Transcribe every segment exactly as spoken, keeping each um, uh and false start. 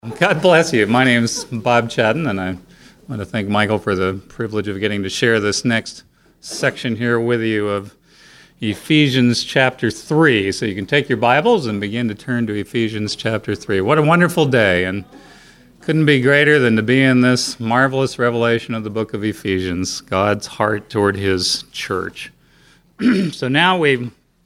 God bless you. My name's Bob Chadden, and I want to thank Michael for the privilege of getting to share this next section here with you of Ephesians chapter three. So you can take your Bibles and begin to turn to Ephesians chapter three. What a wonderful day, and couldn't be greater than to be in this marvelous revelation of the book of Ephesians, God's heart toward his church. So now we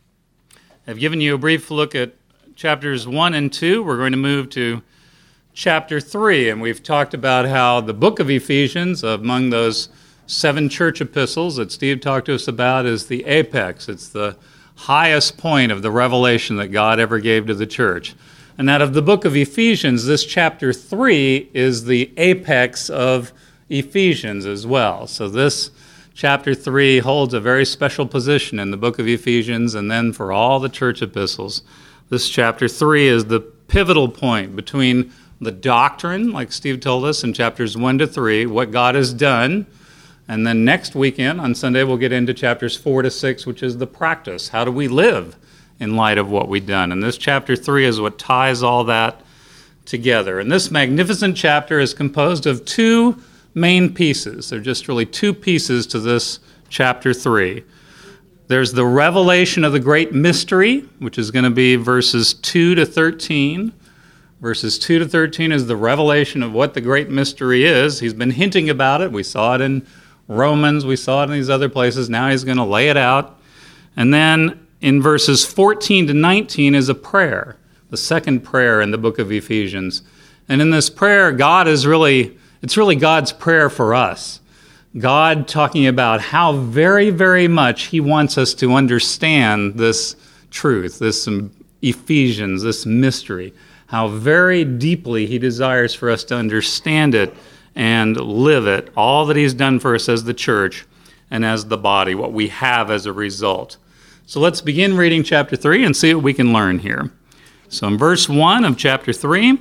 have given you a brief look at chapters one and two. We're going to move to chapter three, and we've talked about how the book of Ephesians, among those seven church epistles that Steve talked to us about, is the apex. It's the highest point of the revelation that God ever gave to the church. And out of the book of Ephesians, this chapter three is the apex of Ephesians as well. So this chapter three holds a very special position in the book of Ephesians, and then for all the church epistles, this chapter three is the pivotal point between the doctrine, like Steve told us in chapters one to three, what God has done. And then next weekend, on Sunday, we'll get into chapters four to six, which is the practice. How do we live in light of what we've done? And this chapter three is what ties all that together. And this magnificent chapter is composed of two main pieces. There are just really two pieces to this chapter three. There's the revelation of the great mystery, which is going to be verses two to thirteen. Verses two to thirteen is the revelation of what the great mystery is. He's been hinting about it. We saw it in Romans. We saw it in these other places. Now he's going to lay it out. And then in verses fourteen to nineteen is a prayer, the second prayer in the book of Ephesians. And in this prayer, God is really, it's really God's prayer for us. God talking about how very, very much he wants us to understand this truth, this Ephesians, this mystery. How very deeply he desires for us to understand it and live it, all that he's done for us as the church and as the body, what we have as a result. So let's begin reading chapter three and see what we can learn here. So in verse one of chapter three,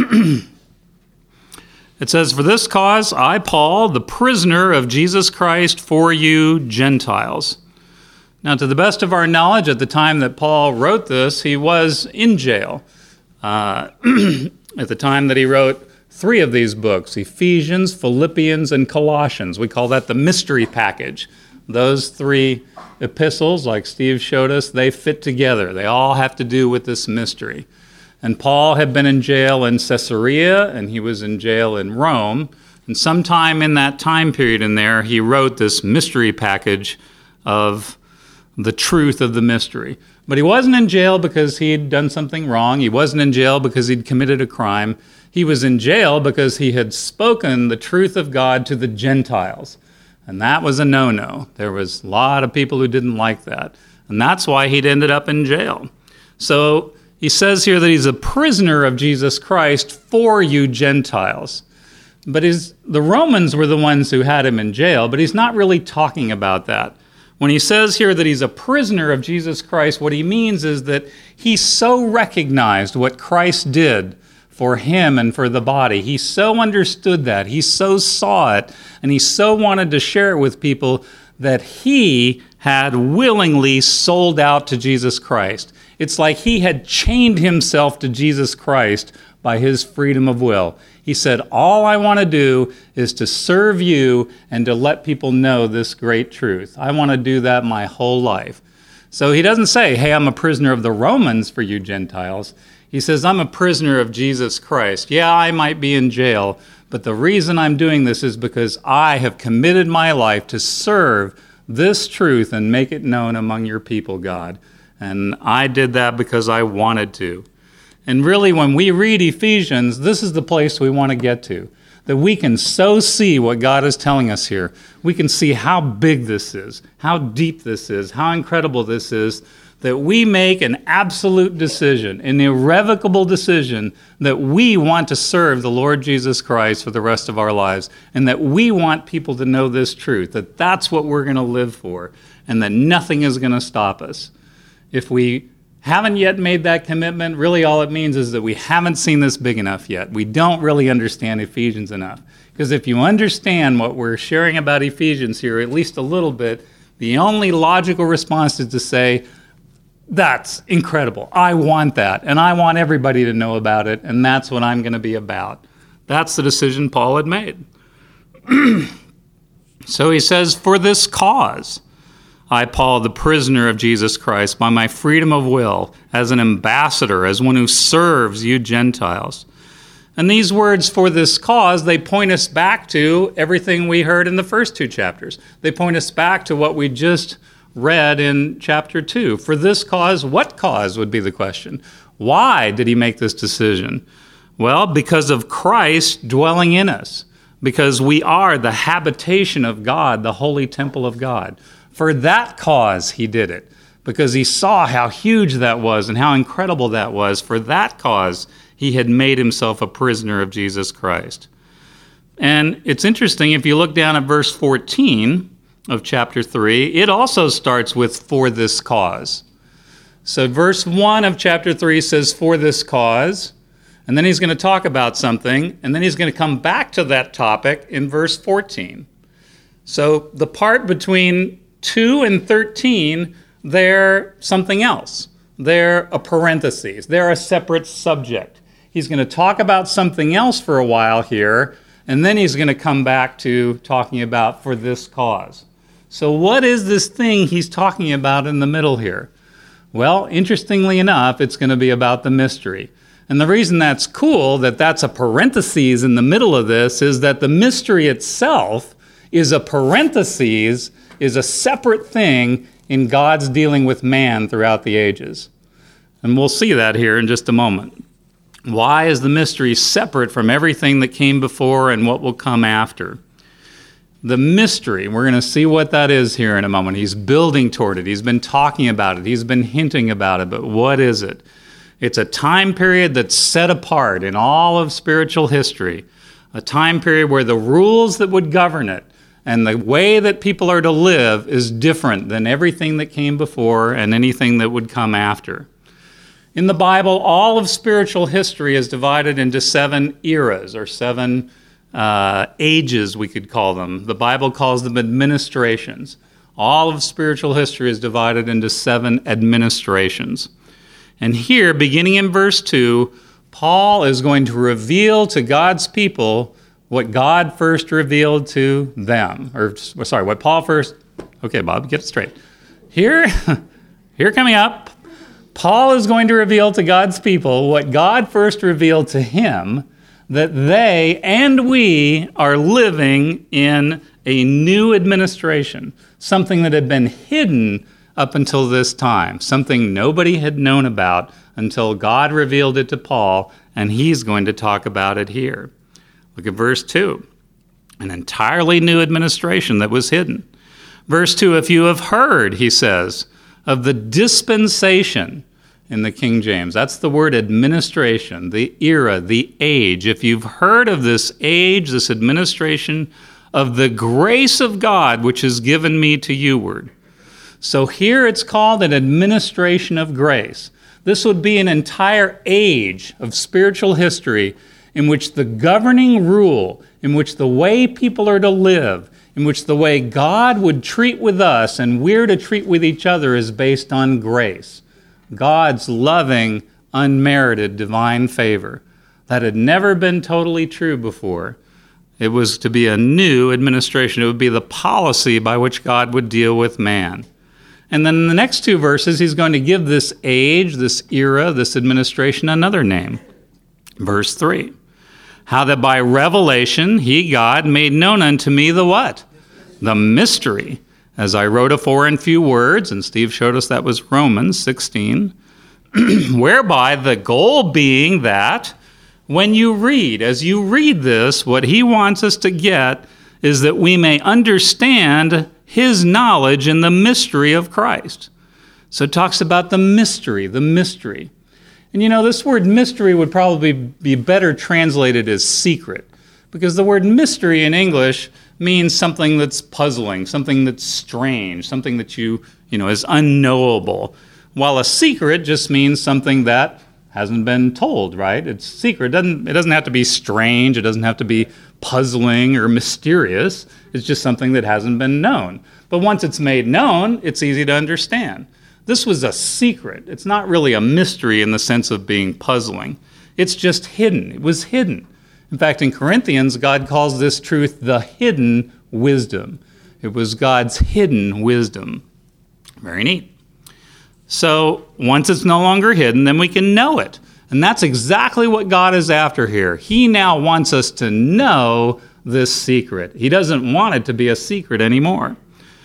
it says, "For this cause I, Paul, the prisoner of Jesus Christ for you Gentiles." Now, to the best of our knowledge, at the time that Paul wrote this, he was in jail. Uh, at the time that he wrote three of these books, Ephesians, Philippians, and Colossians. We call that the mystery package. Those three epistles, like Steve showed us, they fit together. They all have to do with this mystery. And Paul had been in jail in Caesarea, and he was in jail in Rome. And sometime in that time period in there, he wrote this mystery package of the truth of the mystery. But he wasn't in jail because he'd done something wrong. He wasn't in jail because he'd committed a crime. He was in jail because he had spoken the truth of God to the Gentiles. And that was a no-no. There was a lot of people who didn't like that. And that's why he'd ended up in jail. So he says here that he's a prisoner of Jesus Christ for you Gentiles. But his, the Romans were the ones who had him in jail, but he's not really talking about that. When he says here that he's a prisoner of Jesus Christ, what he means is that he so recognized what Christ did for him and for the body. He so understood that. He so saw it, and he so wanted to share it with people that he had willingly sold out to Jesus Christ. It's like he had chained himself to Jesus Christ by his freedom of will. He said, all I want to do is to serve you and to let people know this great truth. I want to do that my whole life. So he doesn't say, hey, I'm a prisoner of the Romans for you Gentiles. He says, I'm a prisoner of Jesus Christ. Yeah, I might be in jail, but the reason I'm doing this is because I have committed my life to serve this truth and make it known among your people, God. And I did that because I wanted to. And really, when we read Ephesians, this is the place we want to get to, that we can so see what God is telling us here. We can see how big this is, how deep this is, how incredible this is, that we make an absolute decision, an irrevocable decision, that we want to serve the Lord Jesus Christ for the rest of our lives, and that we want people to know this truth, that that's what we're going to live for, and that nothing is going to stop us. If we haven't yet made that commitment, really all it means is that we haven't seen this big enough yet. We don't really understand Ephesians enough. Because if you understand what we're sharing about Ephesians here, at least a little bit, the only logical response is to say, That's incredible. I want that, and I want everybody to know about it, and that's what I'm going to be about. That's the decision Paul had made. So he says, for this cause, I, Paul, the prisoner of Jesus Christ, by my freedom of will, as an ambassador, as one who serves you Gentiles. And these words, for this cause, they point us back to everything we heard in the first two chapters. They point us back to what we just read in chapter two. For this cause, what cause would be the question? Why did he make this decision? Well, because of Christ dwelling in us, because we are the habitation of God, the holy temple of God. For that cause, he did it, because he saw how huge that was and how incredible that was. For that cause, he had made himself a prisoner of Jesus Christ. And it's interesting, if you look down at verse fourteen of chapter three, it also starts with for this cause. So verse one of chapter three says for this cause, and then he's going to talk about something, and then he's going to come back to that topic in verse fourteen. So the part between two and thirteen, they're something else. They're a parenthesis. They're a separate subject. He's going to talk about something else for a while here, and then he's going to come back to talking about for this cause. So what is this thing he's talking about in the middle here? Well, interestingly enough, it's going to be about the mystery. And the reason that's cool, that that's a parenthesis in the middle of this, is that the mystery itself is a parenthesis, is a separate thing in God's dealing with man throughout the ages. And we'll see that here in just a moment. Why is the mystery separate from everything that came before and what will come after? The mystery, we're going to see what that is here in a moment. He's building toward it. He's been talking about it. He's been hinting about it. But what is it? It's a time period that's set apart in all of spiritual history, a time period where the rules that would govern it and the way that people are to live is different than everything that came before and anything that would come after. In the Bible, all of spiritual history is divided into seven eras or seven uh, ages, we could call them. The Bible calls them administrations. All of spiritual history is divided into seven administrations. And here, beginning in verse two, Paul is going to reveal to God's people what God first revealed to them. Or, sorry, what Paul first... Okay, Bob, get it straight. Here, here coming up, Paul is going to reveal to God's people what God first revealed to him, that they and we are living in a new administration, something that had been hidden up until this time, something nobody had known about until God revealed it to Paul, and he's going to talk about it here. Look at verse two, an entirely new administration that was hidden. Verse two, if you have heard, he says, of the dispensation in the King James. That's the word administration, the era, the age. If you've heard of this age, this administration of the grace of God, which is given me to youward. So here it's called an administration of grace. This would be an entire age of spiritual history in which the governing rule, in which the way people are to live, in which the way God would treat with us and we're to treat with each other is based on grace. God's loving, unmerited divine favor. That had never been totally true before. It was to be a new administration. It would be the policy by which God would deal with man. And then in the next two verses, he's going to give this age, this era, this administration another name. Verse three, how that by revelation he, God, made known unto me the what? The mystery. As I wrote afore in few words, and Steve showed us that was Romans sixteen, whereby the goal being that when you read, as you read this, what he wants us to get is that we may understand his knowledge in the mystery of Christ. So it talks about the mystery, the mystery. And you know, this word mystery would probably be better translated as secret, because the word mystery in English means something that's puzzling, something that's strange, something that you, you know, is unknowable. While a secret just means something that hasn't been told, right? It's secret. It doesn't, it doesn't have to be strange. It doesn't have to be puzzling or mysterious. It's just something that hasn't been known. But once it's made known, it's easy to understand. This was a secret. It's not really a mystery in the sense of being puzzling. It's just hidden. It was hidden. In fact, in Corinthians, God calls this truth the hidden wisdom. It was God's hidden wisdom. Very neat. So once it's no longer hidden, then we can know it. And that's exactly what God is after here. He now wants us to know this secret. He doesn't want it to be a secret anymore.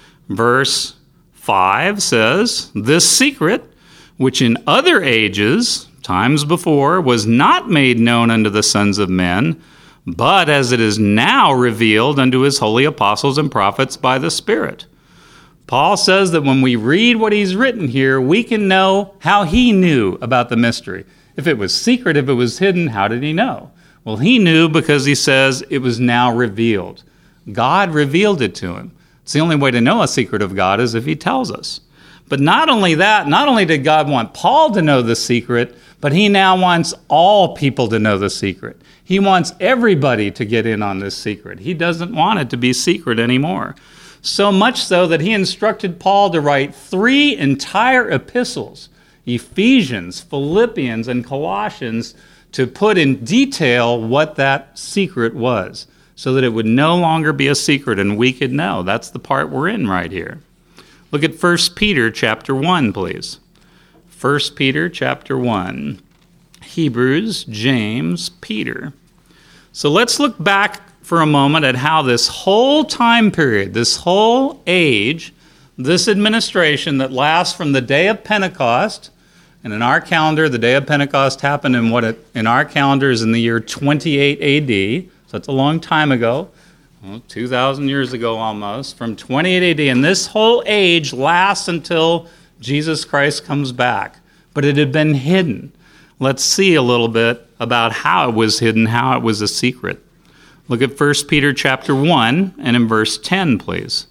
Verse five says, "This secret, which in other ages, times before, was not made known unto the sons of men, but as it is now revealed unto his holy apostles and prophets by the Spirit." Paul says that when we read what he's written here, we can know how he knew about the mystery. If it was secret, if it was hidden, how did he know? Well, he knew because he says it was now revealed. God revealed it to him. It's the only way to know a secret of God is if he tells us. But not only that, not only did God want Paul to know the secret, but he now wants all people to know the secret. He wants everybody to get in on this secret. He doesn't want it to be secret anymore. So much so that he instructed Paul to write three entire epistles, Ephesians, Philippians, and Colossians, to put in detail what that secret was, so that it would no longer be a secret and we could know. That's the part we're in right here. Look at First Peter chapter one, please. First Peter chapter one. Hebrews, James, Peter. So let's look back for a moment at how this whole time period, this whole age, this administration that lasts from the day of Pentecost, and in our calendar, the day of Pentecost happened in what it, in our calendar is in the year twenty-eight A D, so that's a long time ago, well, two thousand years ago almost, from twenty-eight A D, and this whole age lasts until Jesus Christ comes back, but it had been hidden. Let's see a little bit about how it was hidden, how it was a secret. Look at First Peter chapter one, and in verse ten, please.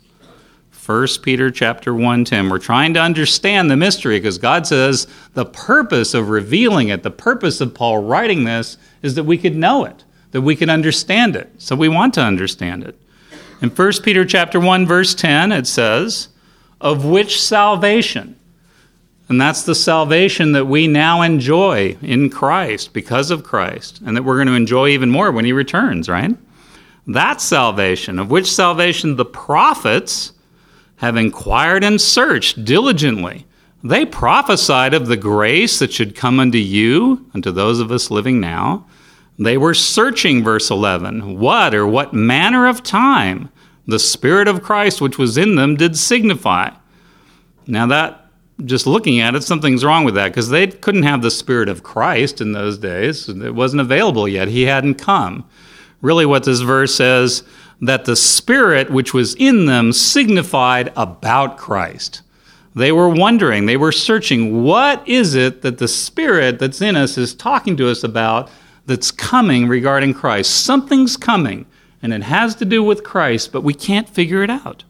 First Peter chapter one, ten. We're trying to understand the mystery because God says the purpose of revealing it, the purpose of Paul writing this is that we could know it, that we could understand it. So we want to understand it. In First Peter chapter one, verse ten, it says, "Of which salvation," and that's the salvation that we now enjoy in Christ because of Christ, and that we're going to enjoy even more when he returns, right? That salvation, of which salvation the prophets have inquired and searched diligently. They prophesied of the grace that should come unto you, unto those of us living now. They were searching, verse eleven, what or what manner of time the Spirit of Christ which was in them did signify. Now that, just looking at it, something's wrong with that, because they couldn't have the Spirit of Christ in those days. It wasn't available yet. He hadn't come. Really what this verse says, that the Spirit which was in them signified about Christ. They were wondering, they were searching, what is it that the Spirit that's in us is talking to us about that's coming regarding Christ? Something's coming, and it has to do with Christ, but we can't figure it out.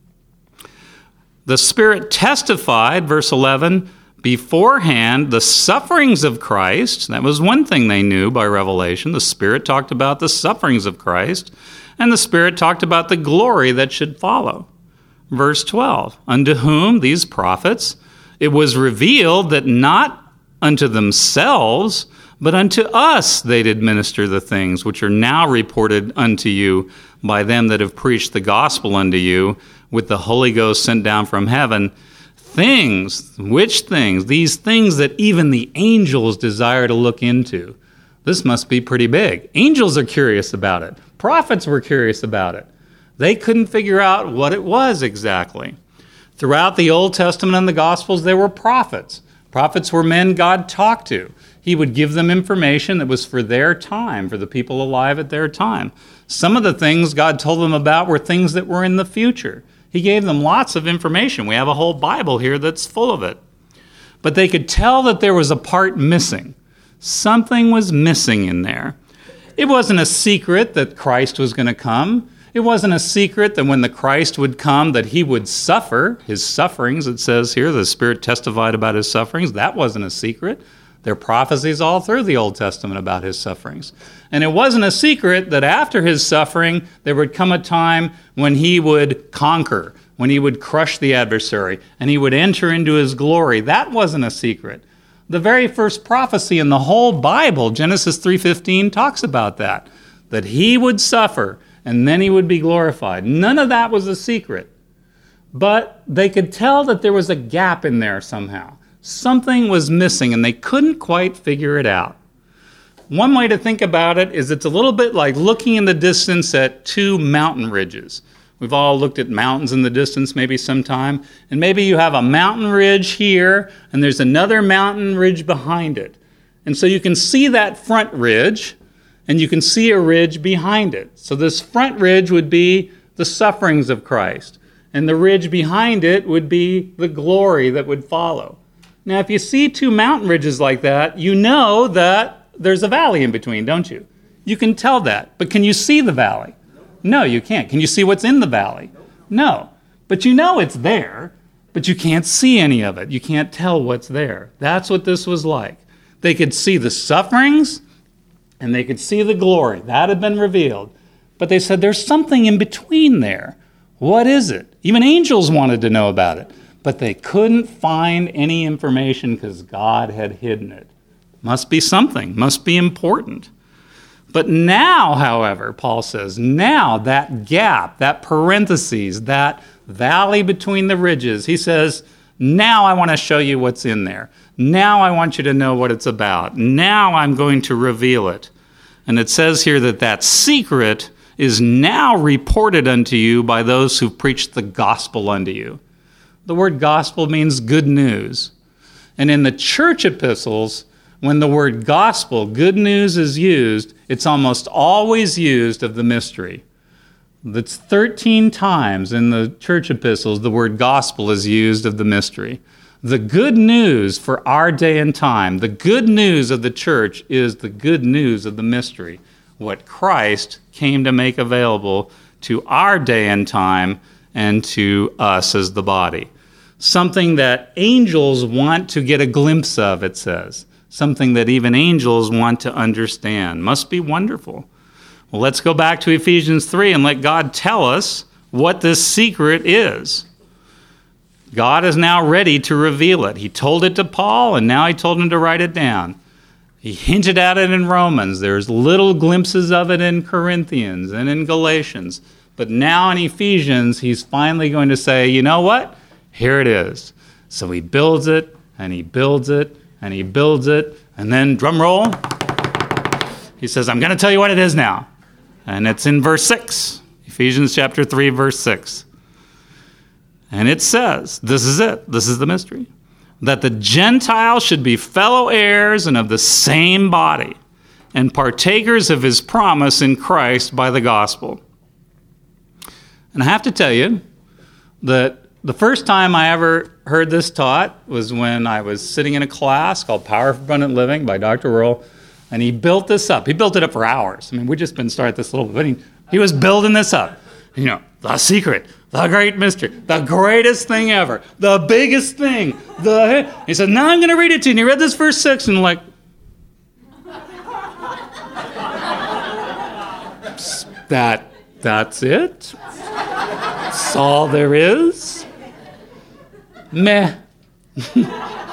The Spirit testified, verse eleven, beforehand the sufferings of Christ. That was one thing they knew by revelation. The Spirit talked about the sufferings of Christ, and the Spirit talked about the glory that should follow. Verse twelve, unto whom, these prophets, it was revealed that not unto themselves, but unto us they did minister the things which are now reported unto you by them that have preached the gospel unto you with the Holy Ghost sent down from heaven. Things, which things? These things that even the angels desire to look into. This must be pretty big. Angels are curious about it. Prophets were curious about it. They couldn't figure out what it was exactly. Throughout the Old Testament and the Gospels, there were prophets. Prophets were men God talked to. He would give them information that was for their time, for the people alive at their time. Some of the things God told them about were things that were in the future. He gave them lots of information. We have a whole Bible here that's full of it. But they could tell that there was a part missing. Something was missing in there. It wasn't a secret that Christ was going to come. It wasn't a secret that when the Christ would come that he would suffer his sufferings. It says here the Spirit testified about his sufferings. That wasn't a secret. There are prophecies all through the Old Testament about his sufferings. And it wasn't a secret that after his suffering, there would come a time when he would conquer, when he would crush the adversary and he would enter into his glory. That wasn't a secret. The very first prophecy in the whole Bible, Genesis three fifteen, talks about that, that he would suffer and then he would be glorified. None of that was a secret. But they could tell that there was a gap in there somehow. Something was missing and they couldn't quite figure it out. One way to think about it is it's a little bit like looking in the distance at two mountain ridges. We've all looked at mountains in the distance maybe sometime, and maybe you have a mountain ridge here, and there's another mountain ridge behind it. And so you can see that front ridge, and you can see a ridge behind it. So this front ridge would be the sufferings of Christ, and the ridge behind it would be the glory that would follow. Now, if you see two mountain ridges like that, you know that there's a valley in between, don't you? You can tell that. But can you see the valley? No, you can't. Can you see what's in the valley? No. But you know it's there, but you can't see any of it. You can't tell what's there. That's what this was like. They could see the sufferings and they could see the glory. That had been revealed. But they said there's something in between there. What is it? Even angels wanted to know about it. But they couldn't find any information because God had hidden it. Must be something, must be important. But now, however, Paul says, now that gap, that parentheses, that valley between the ridges, he says, now I want to show you what's in there. Now I want you to know what it's about. Now I'm going to reveal it. And it says here that that secret is now reported unto you by those who preach the gospel unto you. The word gospel means good news. And in the church epistles, when the word gospel, good news, is used, it's almost always used of the mystery. That's thirteen times in the church epistles the word gospel is used of the mystery. The good news for our day and time, the good news of the church is the good news of the mystery, what Christ came to make available to our day and time and to us as the body. Something that angels want to get a glimpse of, it says. Something that even angels want to understand. Must be wonderful. Well, let's go back to Ephesians three and let God tell us what this secret is. God is now ready to reveal it. He told it to Paul, and now he told him to write it down. He hinted at it in Romans. There's little glimpses of it in Corinthians and in Galatians. But now in Ephesians, he's finally going to say, you know what? Here it is. So he builds it, and he builds it, and he builds it, and then, drum roll, he says, I'm going to tell you what it is now. And it's in verse six, Ephesians chapter three, verse six. And it says, this is it, this is the mystery, that the Gentiles should be fellow heirs and of the same body, and partakers of his promise in Christ by the gospel. And I have to tell you that the first time I ever heard this taught was when I was sitting in a class called Power for Abundant Living by Doctor Earl, and he built this up. He built it up for hours. I mean, we just been started this little bit, but he, he was building this up. You know, the secret, the great mystery, the greatest thing ever, the biggest thing. The He said, now I'm going to read it to you. And he read this verse six, and like, that, that's it? That's all there is? Meh. You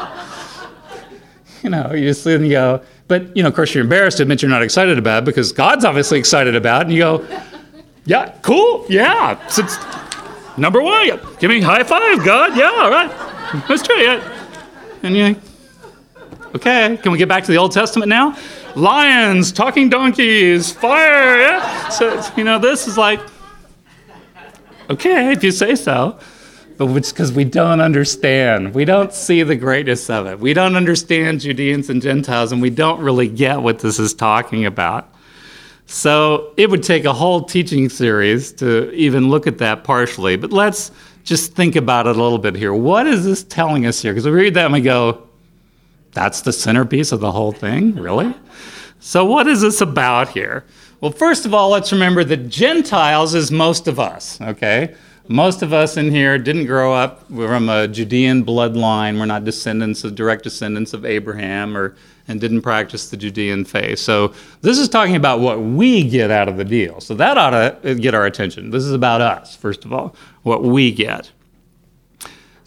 know, you just sit and you go, but, you know, of course, you're embarrassed to admit you're not excited about it because God's obviously excited about it. And you go, yeah, cool, yeah. It's, it's number one. Yeah. Give me a high five, God. Yeah, all right. That's true, yeah. And you're like, okay, can we get back to the Old Testament now? Lions, talking donkeys, fire, yeah. So, you know, this is like, okay, if you say so. But it's because we don't understand. We don't see the greatness of it. We don't understand Judeans and Gentiles, and we don't really get what this is talking about. So it would take a whole teaching series to even look at that partially. But let's just think about it a little bit here. What is this telling us here? Because we read that and we go, that's the centerpiece of the whole thing? Really? So what is this about here? Well, first of all, let's remember that Gentiles is most of us, okay? Most of us in here didn't grow up from a Judean bloodline. We're not descendants of direct descendants of Abraham or and didn't practice the Judean faith. So this is talking about what we get out of the deal. So that ought to get our attention. This is about us, first of all, what we get.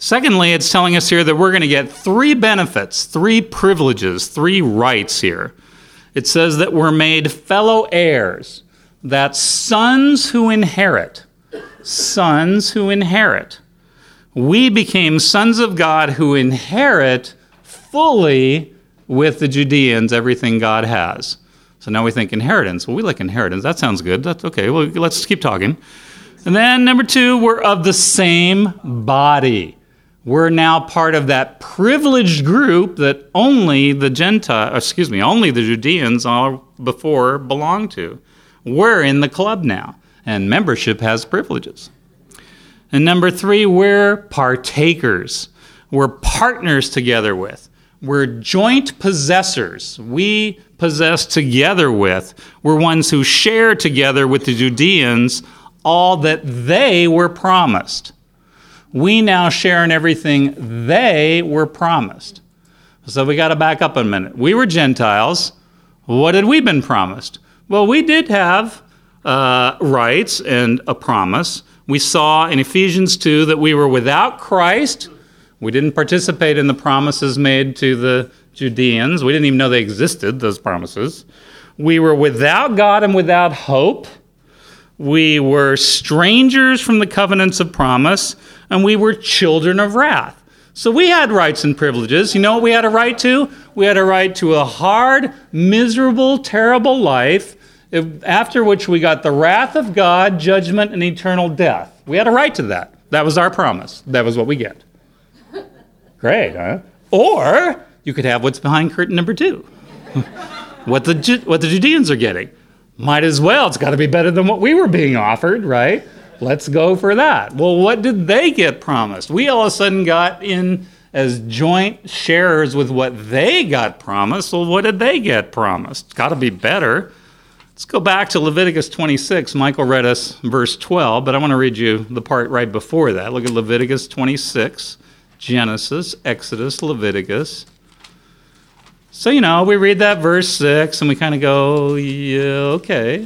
Secondly, it's telling us here that we're going to get three benefits, three privileges, three rights here. It says that we're made fellow heirs. That's sons who inherit. Sons who inherit. We became sons of God who inherit fully with the Judeans everything God has. So now we think inheritance. Well, we like inheritance. That sounds good. That's okay. Well, let's keep talking. And then number two, we're of the same body. We're now part of that privileged group that only the Gentile, excuse me, only the Judeans all before belonged to. We're in the club now, and membership has privileges. And number three, we're partakers. We're partners together with. We're joint possessors. We possess together with. We're ones who share together with the Judeans all that they were promised. We now share in everything they were promised. So we got to back up a minute. We were Gentiles. What had we been promised? Well, we did have uh, rights and a promise. We saw in Ephesians two that we were without Christ. We didn't participate in the promises made to the Judeans. We didn't even know they existed, those promises. We were without God and without hope. We were strangers from the covenants of promise, and we were children of wrath. So we had rights and privileges. You know what we had a right to? We had a right to a hard, miserable, terrible life, after which we got the wrath of God, judgment, and eternal death. We had a right to that. That was our promise. That was what we get. Great, huh? Or you could have what's behind curtain number two. what the what the Judeans are getting. Might as well. It's got to be better than what we were being offered, right? Let's go for that. Well, what did they get promised? We all of a sudden got in as joint sharers with what they got promised. Well, what did they get promised? It's got to be better. Let's go back to Leviticus twenty-six. Michael read us verse twelve, but I want to read you the part right before that. Look at Leviticus twenty-six, Genesis, Exodus, Leviticus. So, you know, we read that verse six and we kind of go, yeah, okay.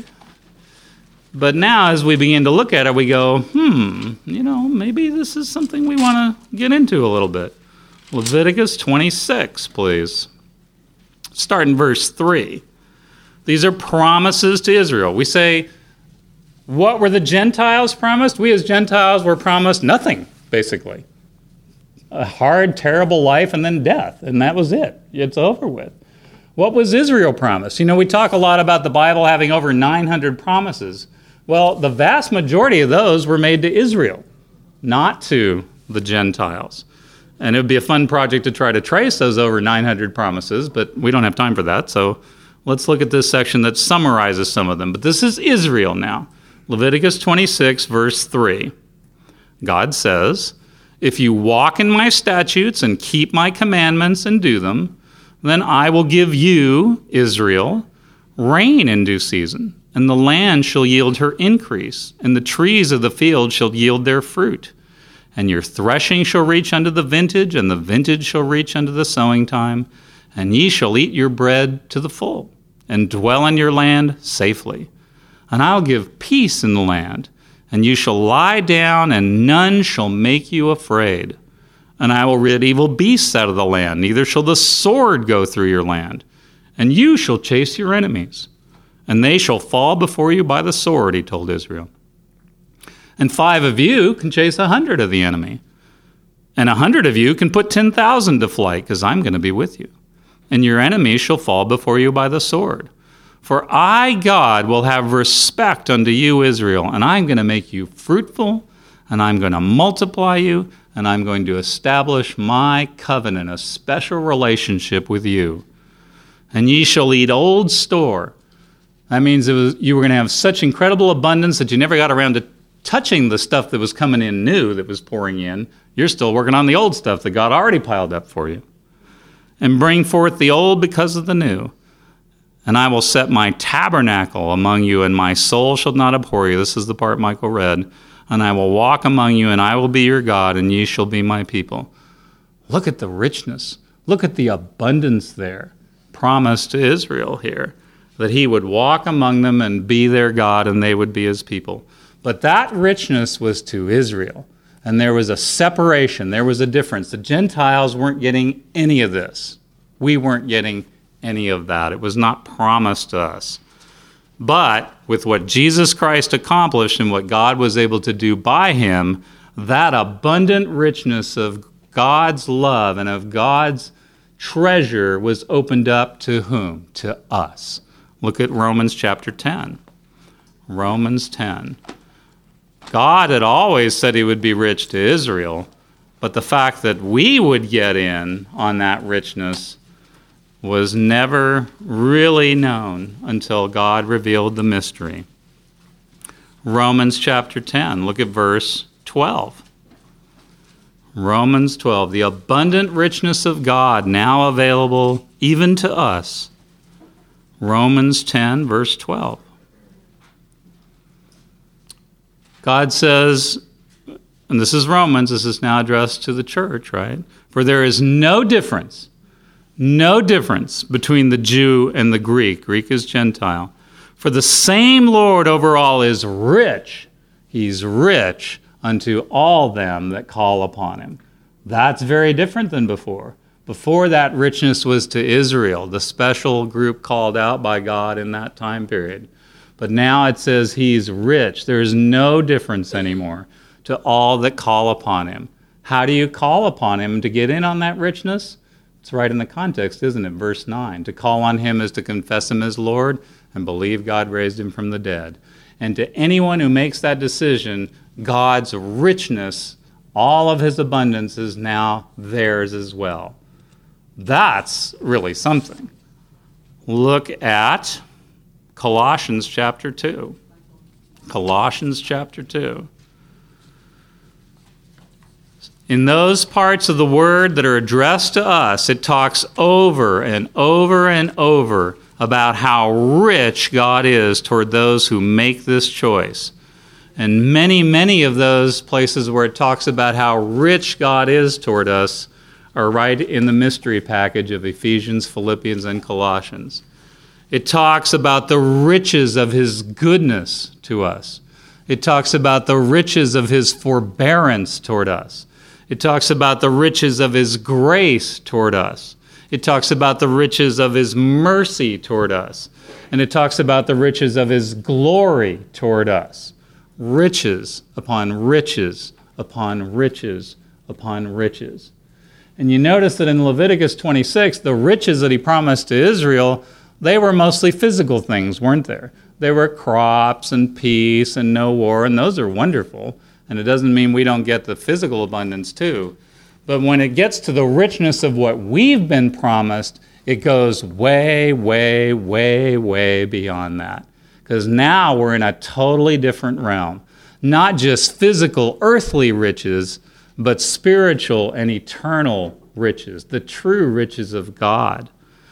But now as we begin to look at it, we go, hmm, you know, maybe this is something we want to get into a little bit. Leviticus twenty-six, please. Start in verse three. These are promises to Israel. We say, what were the Gentiles promised? We as Gentiles were promised nothing, basically. A hard, terrible life and then death, and that was it. It's over with. What was Israel promised? You know, we talk a lot about the Bible having over nine hundred promises. Well, the vast majority of those were made to Israel, not to the Gentiles. And it would be a fun project to try to trace those over nine hundred promises, but we don't have time for that, so let's look at this section that summarizes some of them. But this is Israel now. Leviticus twenty-six, verse three. God says, if you walk in my statutes and keep my commandments and do them, then I will give you, Israel, rain in due season, and the land shall yield her increase, and the trees of the field shall yield their fruit. And your threshing shall reach unto the vintage, and the vintage shall reach unto the sowing time, and ye shall eat your bread to the full, and dwell in your land safely. And I'll give peace in the land, and you shall lie down, and none shall make you afraid. And I will rid evil beasts out of the land, neither shall the sword go through your land. And you shall chase your enemies, and they shall fall before you by the sword, he told Israel. And five of you can chase a hundred of the enemy, and a hundred of you can put ten thousand to flight, because I'm going to be with you. And your enemies shall fall before you by the sword. For I, God, will have respect unto you, Israel, and I'm going to make you fruitful, and I'm going to multiply you, and I'm going to establish my covenant, a special relationship with you. And ye shall eat old store. That means it was, you were going to have such incredible abundance that you never got around to touching the stuff that was coming in new, that was pouring in. You're still working on the old stuff that God already piled up for you. And bring forth the old because of the new. And I will set my tabernacle among you, and my soul shall not abhor you. This is the part Michael read. And I will walk among you, and I will be your God, and ye shall be my people. Look at the richness. Look at the abundance there. Promised to Israel here, that he would walk among them and be their God, and they would be his people. But that richness was to Israel. And there was a separation. There was a difference. The Gentiles weren't getting any of this. We weren't getting any of that. It was not promised to us. But with what Jesus Christ accomplished and what God was able to do by him, that abundant richness of God's love and of God's treasure was opened up to whom? To us. Look at Romans chapter ten. Romans ten. God had always said he would be rich to Israel, but the fact that we would get in on that richness was never really known until God revealed the mystery. Romans chapter ten, look at verse twelve. Romans twelve, the abundant richness of God now available even to us. Romans ten, verse twelve. God says, and this is Romans, this is now addressed to the church, right? For there is no difference, no difference between the Jew and the Greek. Greek is Gentile. For the same Lord over all is rich. He's rich unto all them that call upon him. That's very different than before. Before, that richness was to Israel, the special group called out by God in that time period. But now it says he's rich. There is no difference anymore to all that call upon him. How do you call upon him to get in on that richness? It's right in the context, isn't it? Verse nine. To call on him is to confess him as Lord and believe God raised him from the dead. And to anyone who makes that decision, God's richness, all of his abundance is now theirs as well. That's really something. Look at Colossians chapter two. Colossians chapter two. In those parts of the word that are addressed to us, it talks over and over and over about how rich God is toward those who make this choice. And many, many of those places where it talks about how rich God is toward us are right in the mystery package of Ephesians, Philippians, and Colossians. It talks about the riches of his goodness to us. It talks about the riches of his forbearance toward us. It talks about the riches of his grace toward us. It talks about the riches of his mercy toward us. And it talks about the riches of his glory toward us. Riches upon riches upon riches upon riches. And you notice that in Leviticus twenty-six, the riches that he promised to Israel, they were mostly physical things, weren't there? They were crops and peace and no war, and those are wonderful. And it doesn't mean we don't get the physical abundance too. But when it gets to the richness of what we've been promised, it goes way, way, way, way beyond that. Because now we're in a totally different realm. Not just physical, earthly riches, but spiritual and eternal riches, the true riches of God.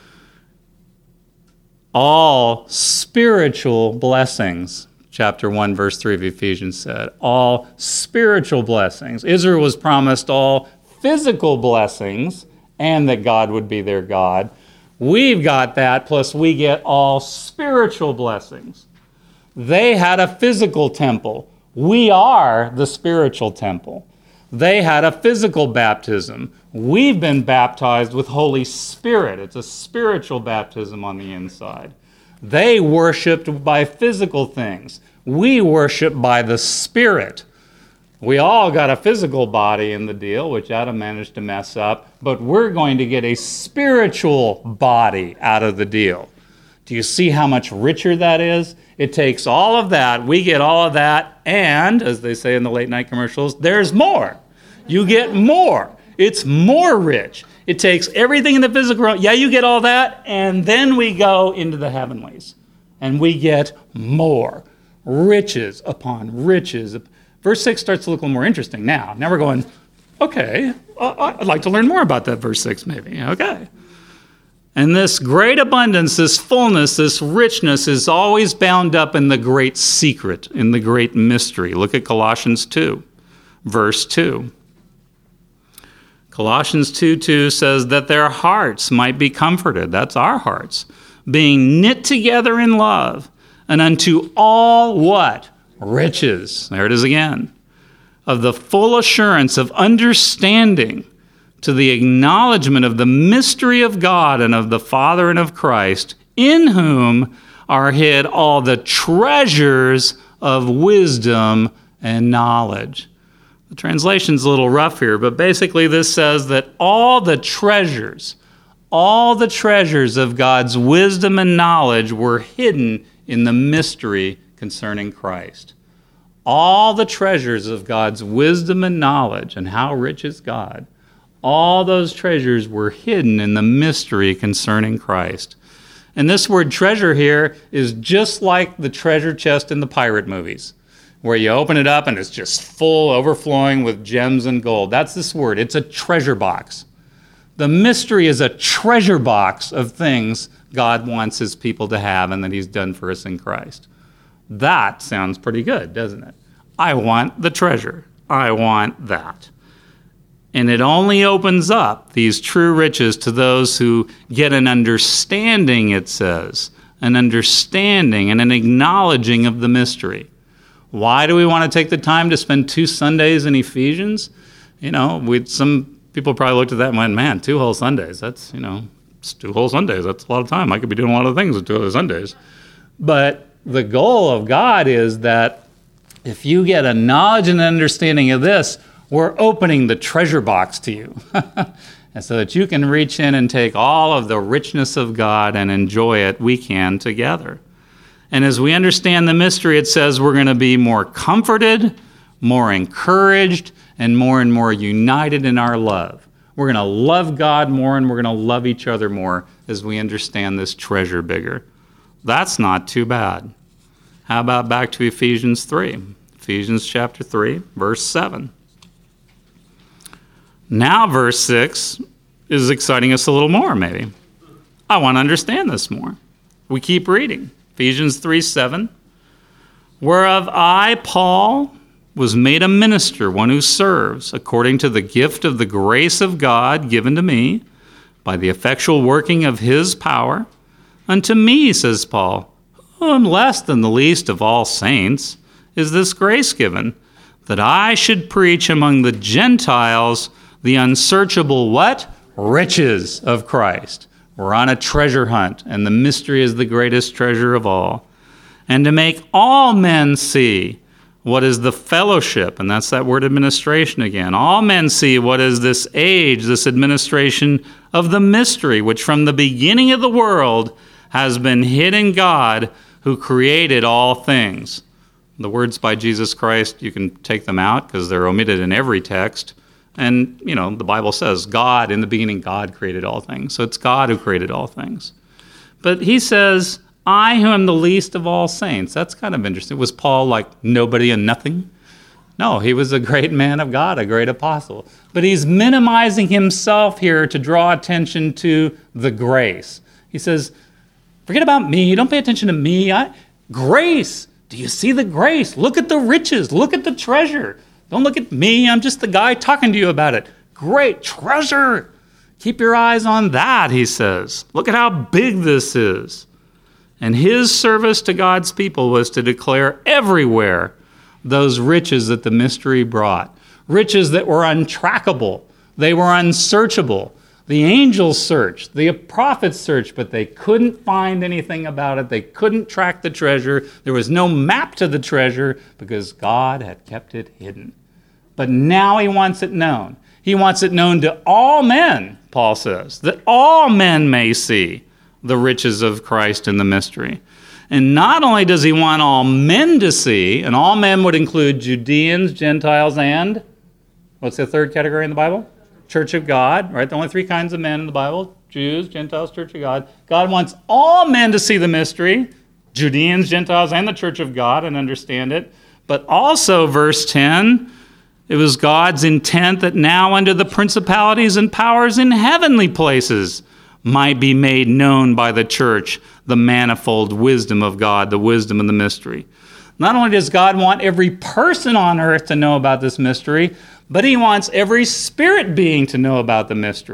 All spiritual blessings, chapter one, verse three of Ephesians said. All spiritual blessings. Israel was promised all physical blessings and that God would be their God. We've got that, plus we get all spiritual blessings. They had a physical temple. We are the spiritual temple. They had a physical baptism. We've been baptized with Holy Spirit. It's a spiritual baptism on the inside. They worshiped by physical things. We worship by the Spirit. We all got a physical body in the deal, which Adam managed to mess up, but we're going to get a spiritual body out of the deal. Do you see how much richer that is? It takes all of that, we get all of that, and, as they say in the late night commercials, there's more. You get more. It's more rich. It takes everything in the physical realm. Yeah, you get all that, and then we go into the heavenlies, and we get more. Riches upon riches. Verse six starts to look a little more interesting now. Now we're going, okay, uh, I'd like to learn more about that verse six maybe. Okay. And this great abundance, this fullness, this richness is always bound up in the great secret, in the great mystery. Look at Colossians two, verse two. Colossians two two says that their hearts might be comforted. That's our hearts. Being knit together in love, and unto all what? Riches. There it is again. of the full assurance of understanding to the acknowledgement of the mystery of God and of the Father and of Christ, in whom are hid all the treasures of wisdom and knowledge. The translation's a little rough here, but basically this says that all the treasures, all the treasures of God's wisdom and knowledge were hidden in the mystery concerning Christ. All the treasures of God's wisdom and knowledge, and how rich is God, all those treasures were hidden in the mystery concerning Christ. And this word treasure here is just like the treasure chest in the pirate movies, where you open it up and it's just full, overflowing with gems and gold. That's this word. It's a treasure box. The mystery is a treasure box of things God wants his people to have and that he's done for us in Christ. That sounds pretty good, doesn't it? I want the treasure. I want that. And it only opens up these true riches to those who get an understanding, it says, an understanding and an acknowledging of the mystery. Why do we want to take the time to spend two Sundays in Ephesians? You know, we some people probably looked at that and went, man, two whole Sundays, that's, you know, it's two whole Sundays. That's a lot of time. I could be doing a lot of things with two other Sundays. But the goal of God is that if you get a knowledge and understanding of this, we're opening the treasure box to you. And so that you can reach in and take all of the richness of God and enjoy it, we can together. And as we understand the mystery, it says we're going to be more comforted, more encouraged, and more and more united in our love. We're going to love God more and we're going to love each other more as we understand this treasure bigger. That's not too bad. How about back to Ephesians three? Ephesians chapter three, verse seven. Now verse six is exciting us a little more, maybe. I want to understand this more. We keep reading. Ephesians three seven. Whereof I, Paul, was made a minister, one who serves, according to the gift of the grace of God given to me, by the effectual working of his power. Unto me, says Paul, who am less than the least of all saints, is this grace given, that I should preach among the Gentiles the unsearchable what? Riches of Christ. We're on a treasure hunt, and the mystery is the greatest treasure of all. And to make all men see what is the fellowship, and that's that word administration again. All men see what is this age, this administration of the mystery, which from the beginning of the world has been hid in God, who created all things. The words by Jesus Christ, you can take them out because they're omitted in every text. And, you know, the Bible says, God, in the beginning, God created all things. So it's God who created all things. But he says, I who am the least of all saints. That's kind of interesting. Was Paul like nobody and nothing? No, he was a great man of God, a great apostle. But he's minimizing himself here to draw attention to the grace. He says, forget about me. Don't pay attention to me. I, grace. Do you see the grace? Look at the riches. Look at the treasure. Don't look at me. I'm just the guy talking to you about it. Great treasure. Keep your eyes on that, he says. Look at how big this is. And his service to God's people was to declare everywhere those riches that the mystery brought. Riches that were untrackable. They were unsearchable. The angels searched, the prophets searched, but they couldn't find anything about it. They couldn't track the treasure. There was no map to the treasure because God had kept it hidden. But now he wants it known. He wants it known to all men, Paul says, that all men may see the riches of Christ in the mystery. And not only does he want all men to see, and all men would include Judeans, Gentiles, and what's the third category in the Bible? Church of God, right? The only three kinds of men in the Bible, Jews, Gentiles, Church of God. God wants all men to see the mystery, Judeans, Gentiles, and the Church of God, and understand it. But also, verse ten, it was God's intent that now under the principalities and powers in heavenly places might be made known by the church the manifold wisdom of God, the wisdom of the mystery. Not only does God want every person on earth to know about this mystery, but he wants every spirit being to know about the mystery.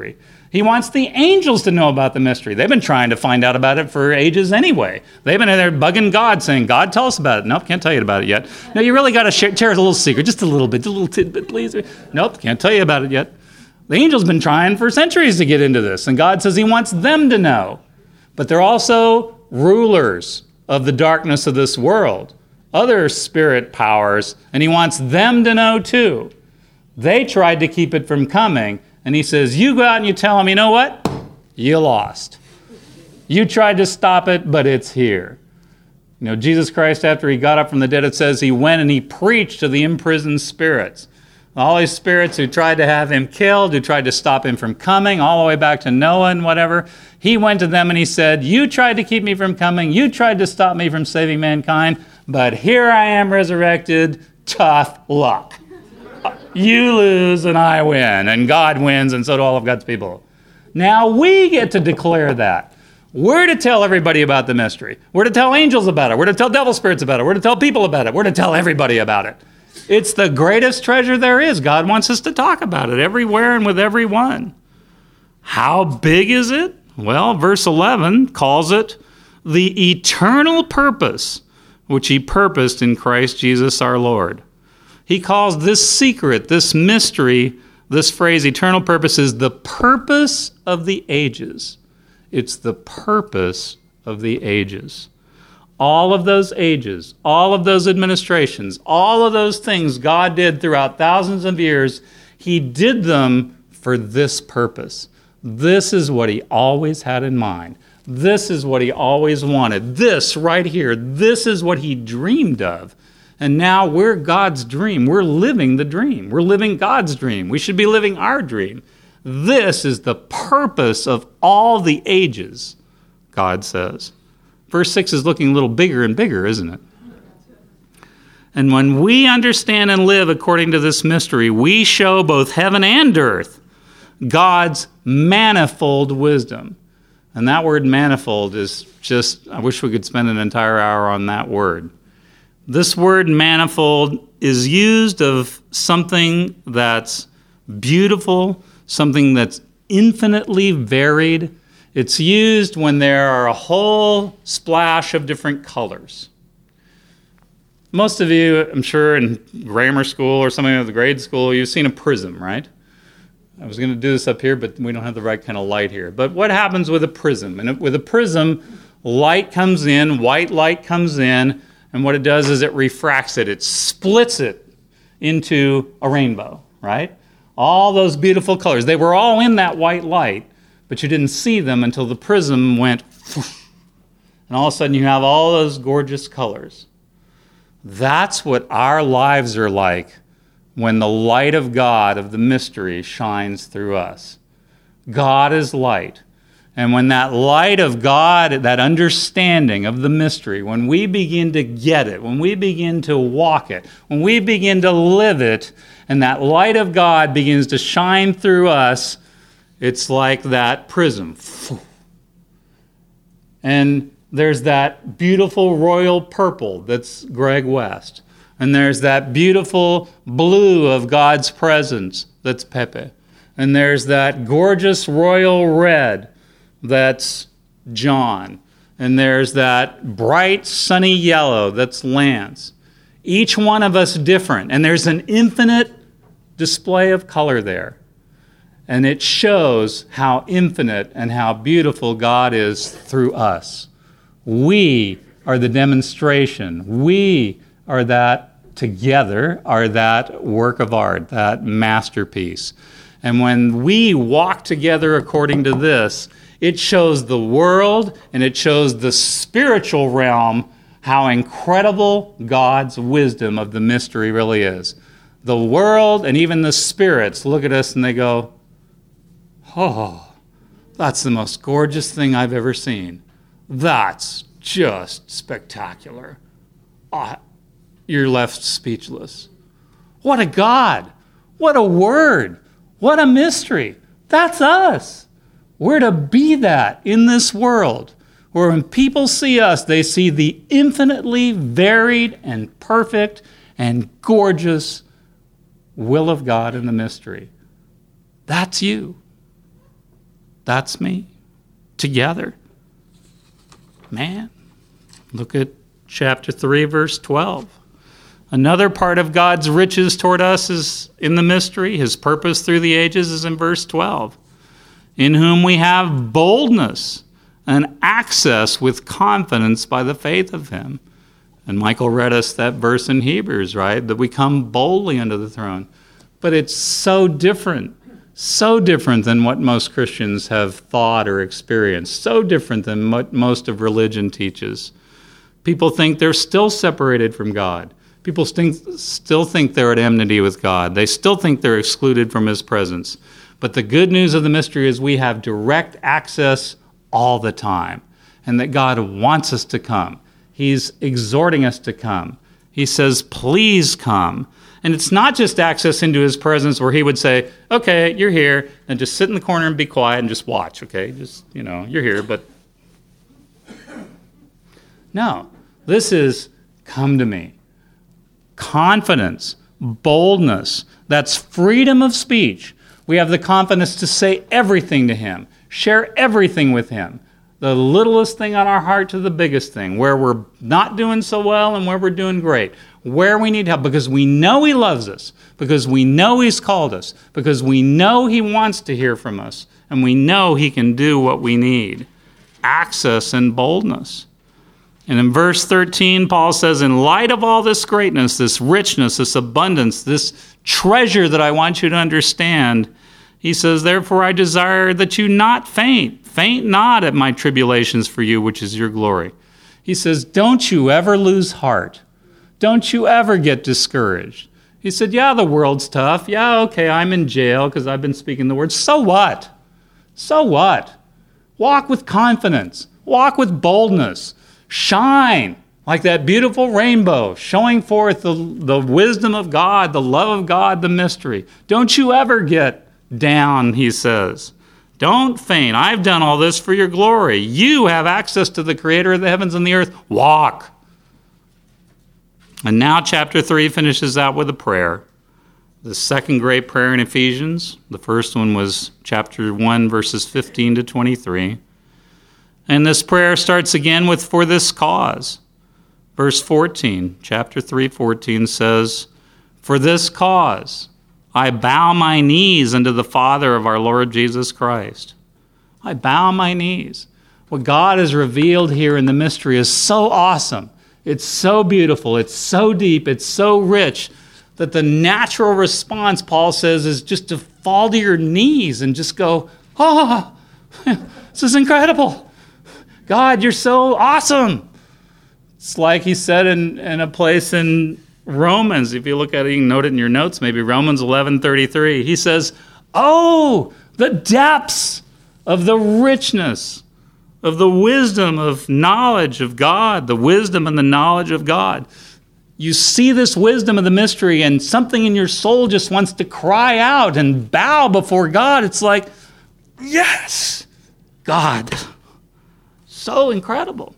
He wants the angels to know about the mystery. They've been trying to find out about it for ages anyway. They've been in there bugging God, saying, God, tell us about it. Nope, can't tell you about it yet. No, you really got to share, share a little secret, just a little bit, just a little tidbit, please. Nope, can't tell you about it yet. The angels been trying for centuries to get into this, and God says he wants them to know. But they're also rulers of the darkness of this world, other spirit powers, and he wants them to know too. They tried to keep it from coming, and he says, you go out and you tell them, you know what? You lost. You tried to stop it, but it's here. You know, Jesus Christ, after he got up from the dead, it says he went and he preached to the imprisoned spirits. All these spirits who tried to have him killed, who tried to stop him from coming, all the way back to Noah and whatever. He went to them and he said, you tried to keep me from coming. You tried to stop me from saving mankind, but here I am resurrected. Tough luck. You lose and I win, and God wins, and so do all of God's people. Now we get to declare that. We're to tell everybody about the mystery. We're to tell angels about it. We're to tell devil spirits about it. We're to tell people about it. We're to tell everybody about it. It's the greatest treasure there is. God wants us to talk about it everywhere and with everyone. How big is it? Well, verse eleven calls it the eternal purpose which he purposed in Christ Jesus our Lord. He calls this secret, this mystery, this phrase, eternal purpose, is the purpose of the ages. It's the purpose of the ages. All of those ages, all of those administrations, all of those things God did throughout thousands of years, he did them for this purpose. This is what he always had in mind. This is what he always wanted. This right here, this is what he dreamed of. And now we're God's dream. We're living the dream. We're living God's dream. We should be living our dream. This is the purpose of all the ages, God says. Verse six is looking a little bigger and bigger, isn't it? And when we understand and live according to this mystery, we show both heaven and earth God's manifold wisdom. And that word manifold is just, I wish we could spend an entire hour on that word. This word manifold is used of something that's beautiful, something that's infinitely varied. It's used when there are a whole splash of different colors. Most of you, I'm sure, in grammar school or something like the grade school, you've seen a prism, right? I was going to do this up here, but we don't have the right kind of light here. But what happens with a prism? And with a prism, light comes in, white light comes in, and what it does is it refracts it. It splits it into a rainbow, right? All those beautiful colors. They were all in that white light, but you didn't see them until the prism went, and all of a sudden you have all those gorgeous colors. That's what our lives are like when the light of God, of the mystery, shines through us. God is light. And when that light of God, that understanding of the mystery, when we begin to get it, when we begin to walk it, when we begin to live it, and that light of God begins to shine through us, it's like that prism. And there's that beautiful royal purple that's Greg West. And there's that beautiful blue of God's presence that's Pepe. And there's that gorgeous royal red that's John. And there's that bright sunny yellow that's Lance. Each one of us different. And there's an infinite display of color there. And it shows how infinite and how beautiful God is through us. We are the demonstration. We are that together, are that work of art, that masterpiece. And when we walk together according to this, it shows the world and it shows the spiritual realm how incredible God's wisdom of the mystery really is. The world and even the spirits look at us and they go, oh, that's the most gorgeous thing I've ever seen. That's just spectacular. Oh, you're left speechless. What a God. What a word. What a mystery. That's us. We're to be that in this world, where when people see us, they see the infinitely varied and perfect and gorgeous will of God in the mystery. That's you. That's me. Together. Man, look at chapter three, verse twelve. Another part of God's riches toward us is in the mystery. His purpose through the ages is in verse twelve. In whom we have boldness and access with confidence by the faith of him. And Michael read us that verse in Hebrews, right? That we come boldly unto the throne. But it's so different, so different than what most Christians have thought or experienced, so different than what most of religion teaches. People think they're still separated from God. People think, still think they're at enmity with God. They still think they're excluded from his presence. But the good news of the mystery is we have direct access all the time, and that God wants us to come. He's exhorting us to come. He says, please come. And it's not just access into his presence where he would say, okay, you're here, and just sit in the corner and be quiet and just watch, okay? Just, you know, you're here, but... No, this is come to me. Confidence, boldness, that's freedom of speech. We have the confidence to say everything to him, share everything with him. The littlest thing on our heart to the biggest thing, where we're not doing so well and where we're doing great, where we need help, because we know he loves us, because we know he's called us, because we know he wants to hear from us, and we know he can do what we need. Access and boldness. And in verse thirteen, Paul says, in light of all this greatness, this richness, this abundance, this treasure that I want you to understand, he says, therefore I desire that you not faint. Faint not at my tribulations for you, which is your glory. He says, don't you ever lose heart. Don't you ever get discouraged. He said, yeah, the world's tough. Yeah, okay, I'm in jail because I've been speaking the word. So what? So what? Walk with confidence. Walk with boldness. Shine like that beautiful rainbow, showing forth the, the wisdom of God, the love of God, the mystery. Don't you ever get down, he says. Don't faint. I've done all this for your glory. You have access to the creator of the heavens and the earth. Walk. And now chapter three finishes out with a prayer. The second great prayer in Ephesians. The first one was chapter one, verses fifteen to twenty-three. And this prayer starts again with, for this cause. Verse fourteen, chapter three, fourteen says, for this cause I bow my knees unto the Father of our Lord Jesus Christ. I bow my knees. What God has revealed here in the mystery is so awesome. It's so beautiful. It's so deep. It's so rich that the natural response, Paul says, is just to fall to your knees and just go, oh, this is incredible. God, you're so awesome. It's like he said in, in a place in Romans. If you look at it, you can note it in your notes, maybe Romans eleven thirty-three. He says, oh, the depths of the richness of the wisdom of knowledge of God, the wisdom and the knowledge of God. You see this wisdom of the mystery and something in your soul just wants to cry out and bow before God. It's like, yes, God. So incredible.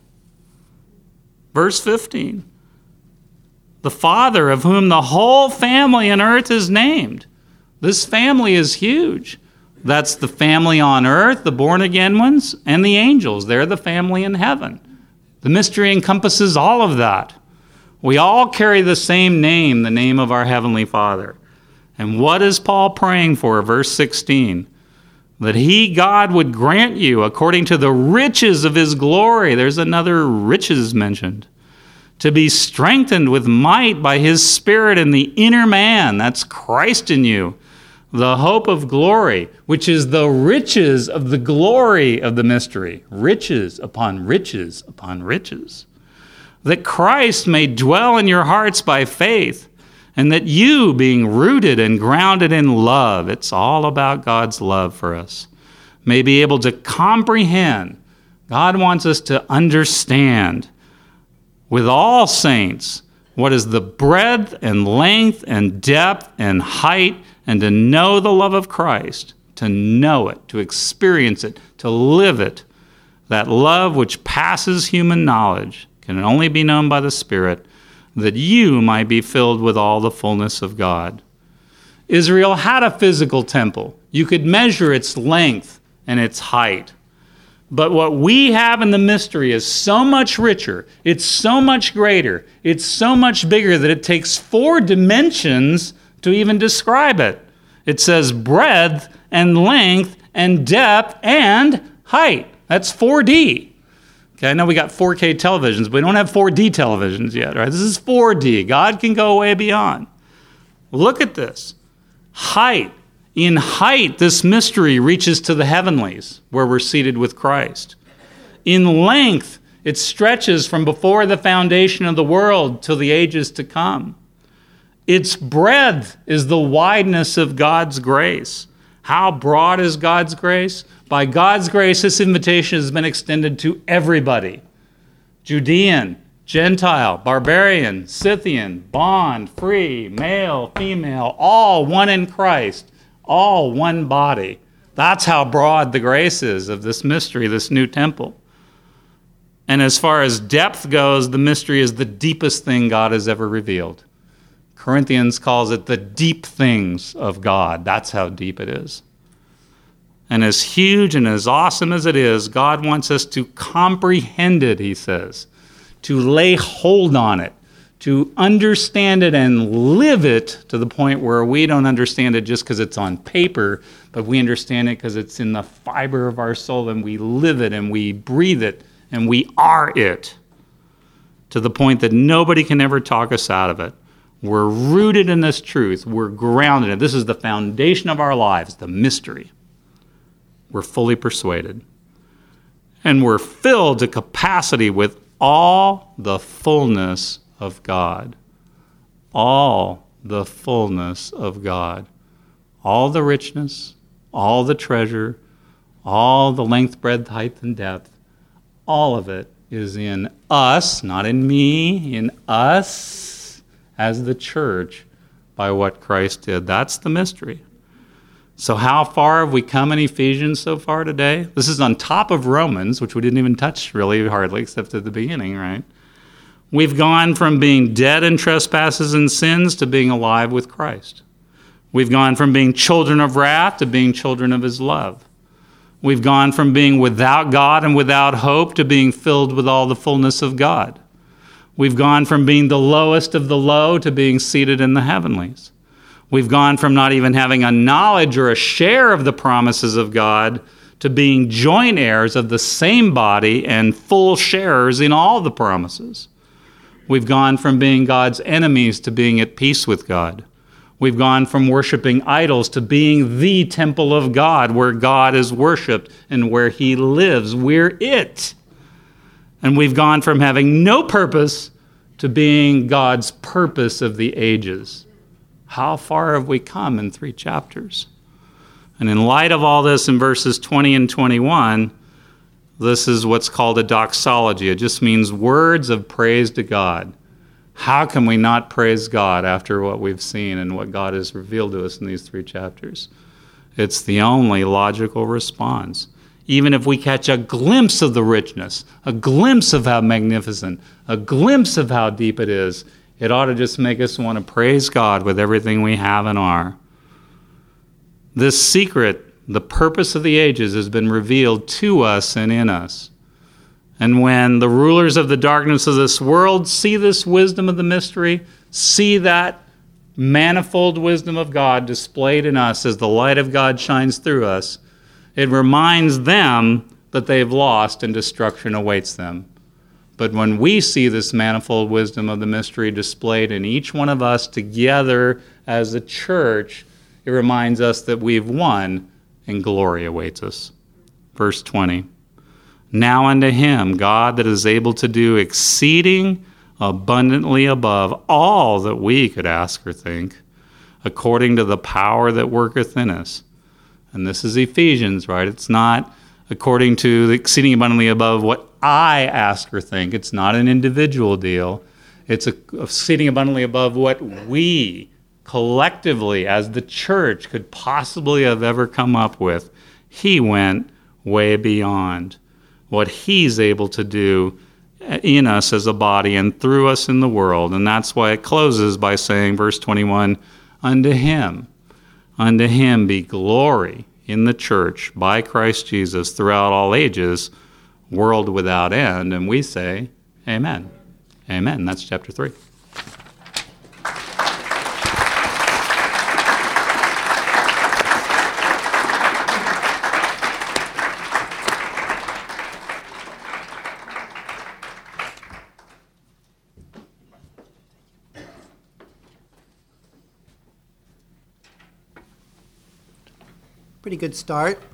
Verse fifteen. The Father of whom the whole family on earth is named. This family is huge. That's the family on earth, the born-again ones, and the angels. They're the family in heaven. The mystery encompasses all of that. We all carry the same name, the name of our Heavenly Father. And what is Paul praying for? Verse sixteen. That he, God, would grant you, according to the riches of his glory, there's another riches mentioned, to be strengthened with might by his Spirit in the inner man, that's Christ in you, the hope of glory, which is the riches of the glory of the mystery, riches upon riches upon riches, that Christ may dwell in your hearts by faith, and that you, being rooted and grounded in love, it's all about God's love for us, may be able to comprehend. God wants us to understand with all saints what is the breadth and length and depth and height, and to know the love of Christ, to know it, to experience it, to live it. That love which passes human knowledge can only be known by the Spirit, that you might be filled with all the fullness of God. Israel had a physical temple. You could measure its length and its height. But what we have in the mystery is so much richer, it's so much greater, it's so much bigger that it takes four dimensions to even describe it. It says breadth and length and depth and height. That's four D. Okay, I know we got four K televisions, but we don't have four D televisions yet, right? This is four D. God can go way beyond. Look at this. Height. In height, this mystery reaches to the heavenlies, where we're seated with Christ. In length, it stretches from before the foundation of the world till the ages to come. Its breadth is the wideness of God's grace. How broad is God's grace? By God's grace, this invitation has been extended to everybody. Judean, Gentile, barbarian, Scythian, bond, free, male, female, all one in Christ. All one body. That's how broad the grace is of this mystery, this new temple. And as far as depth goes, the mystery is the deepest thing God has ever revealed. Corinthians calls it the deep things of God. That's how deep it is. And as huge and as awesome as it is, God wants us to comprehend it, he says, to lay hold on it, to understand it and live it to the point where we don't understand it just because it's on paper, but we understand it because it's in the fiber of our soul and we live it and we breathe it and we are it, to the point that nobody can ever talk us out of it. We're rooted in this truth. We're grounded in it. This is the foundation of our lives, the mystery. We're fully persuaded. And we're filled to capacity with all the fullness of God. All the fullness of God. All the richness, all the treasure, all the length, breadth, height, and depth, all of it is in us, not in me, in us as the church by what Christ did. That's the mystery. So how far have we come in Ephesians so far today? This is on top of Romans, which we didn't even touch really hardly except at the beginning, right? We've gone from being dead in trespasses and sins to being alive with Christ. We've gone from being children of wrath to being children of his love. We've gone from being without God and without hope to being filled with all the fullness of God. We've gone from being the lowest of the low to being seated in the heavenlies. We've gone from not even having a knowledge or a share of the promises of God to being joint heirs of the same body and full sharers in all the promises. We've gone from being God's enemies to being at peace with God. We've gone from worshiping idols to being the temple of God, where God is worshiped and where he lives. We're it. And we've gone from having no purpose to being God's purpose of the ages. How far have we come in three chapters? And in light of all this, in verses twenty and twenty-one, this is what's called a doxology. It just means words of praise to God. How can we not praise God after what we've seen and what God has revealed to us in these three chapters? It's the only logical response. Even if we catch a glimpse of the richness, a glimpse of how magnificent, a glimpse of how deep it is, it ought to just make us want to praise God with everything we have and are. This secret, the purpose of the ages, has been revealed to us and in us. And when the rulers of the darkness of this world see this wisdom of the mystery, see that manifold wisdom of God displayed in us as the light of God shines through us, it reminds them that they've lost and destruction awaits them. But when we see this manifold wisdom of the mystery displayed in each one of us together as a church, it reminds us that we've won and glory awaits us. Verse twenty. Now unto him, God that is able to do exceeding abundantly above all that we could ask or think, according to the power that worketh in us. And this is Ephesians, right? It's not according to the exceeding abundantly above what I ask or think. It's not an individual deal. It's a, exceeding abundantly above what we collectively as the church could possibly have ever come up with. He went way beyond what he's able to do in us as a body and through us in the world. And that's why it closes by saying, verse twenty-one, unto him, unto him be glory in the church by Christ Jesus throughout all ages, world without end. And we say, amen. Amen. That's chapter three. Pretty good start.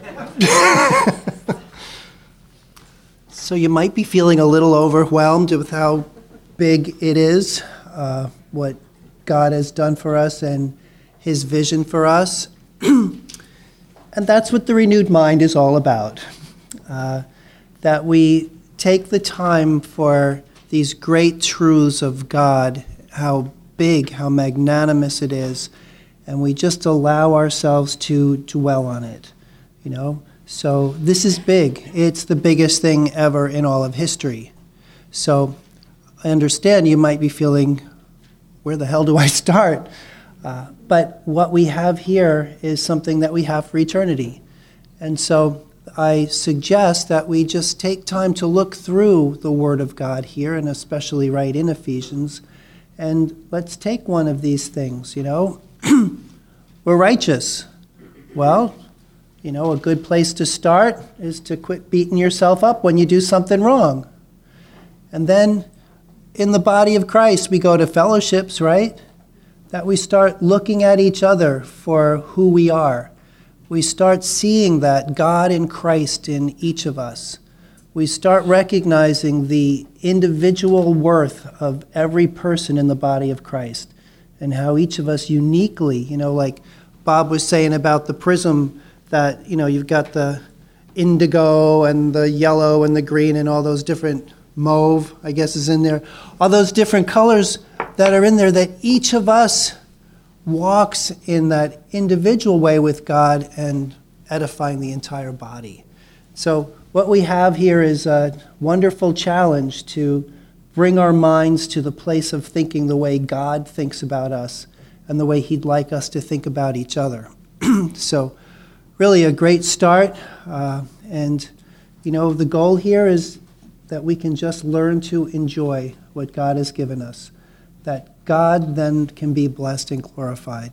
So you might be feeling a little overwhelmed with how big it is, uh, what God has done for us and his vision for us. And that's what the renewed mind is all about. Uh, that we take the time for these great truths of God, how big, how magnanimous it is, and we just allow ourselves to dwell on it, you know? So this is big. It's the biggest thing ever in all of history. So I understand you might be feeling, where the hell do I start? Uh, but what we have here is something that we have for eternity. And so I suggest that we just take time to look through the Word of God here, and especially right in Ephesians, and let's take one of these things, you know? We're righteous. Well, you know, a good place to start is to quit beating yourself up when you do something wrong. And then in the body of Christ, we go to fellowships, right? That we start looking at each other for who we are. We start seeing that God in Christ in each of us. We start recognizing the individual worth of every person in the body of Christ, and how each of us uniquely, you know, like Bob was saying about the prism, that, you know, you've got the indigo and the yellow and the green and all those different, mauve, I guess, is in there. All those different colors that are in there, that each of us walks in that individual way with God and edifying the entire body. So what we have here is a wonderful challenge to bring our minds to the place of thinking the way God thinks about us and the way he'd like us to think about each other. So really a great start. Uh, and, you know, the goal here is that we can just learn to enjoy what God has given us, that God then can be blessed and glorified.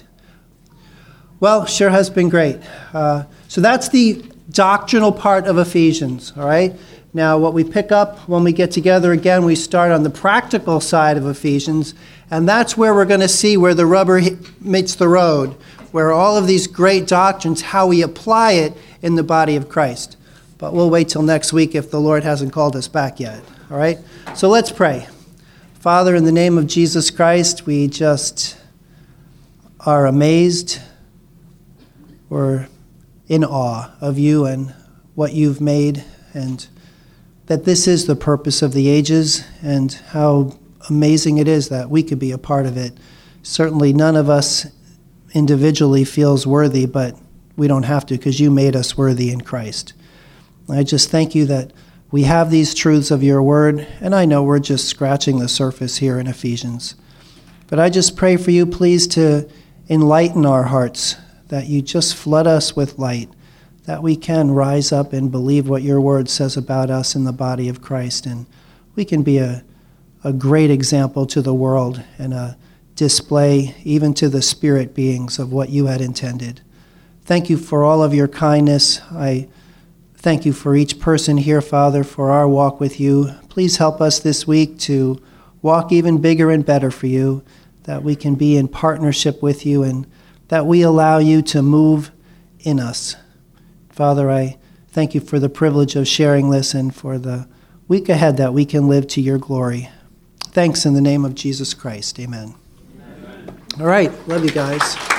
Well, sure has been great. Uh, so that's the doctrinal part of Ephesians, all right? Now, what we pick up when we get together again, we start on the practical side of Ephesians, and that's where we're going to see where the rubber meets the road, where all of these great doctrines, how we apply it in the body of Christ. But we'll wait till next week if the Lord hasn't called us back yet, all right? So let's pray. Father, in the name of Jesus Christ, we just are amazed. We're in awe of you and what you've made, and that this is the purpose of the ages, and how amazing it is that we could be a part of it. Certainly none of us individually feels worthy, but we don't have to, because you made us worthy in Christ. I just thank you that we have these truths of your word, and I know we're just scratching the surface here in Ephesians. But I just pray for you, please, to enlighten our hearts, that you just flood us with light, that we can rise up and believe what your word says about us in the body of Christ, and we can be a, a great example to the world and a display even to the spirit beings of what you had intended. Thank you for all of your kindness. I thank you for each person here, Father, for our walk with you. Please help us this week to walk even bigger and better for you, that we can be in partnership with you, and that we allow you to move in us. Father, I thank you for the privilege of sharing this, and for the week ahead that we can live to your glory. Thanks in the name of Jesus Christ. Amen. Amen. All right. Love you guys.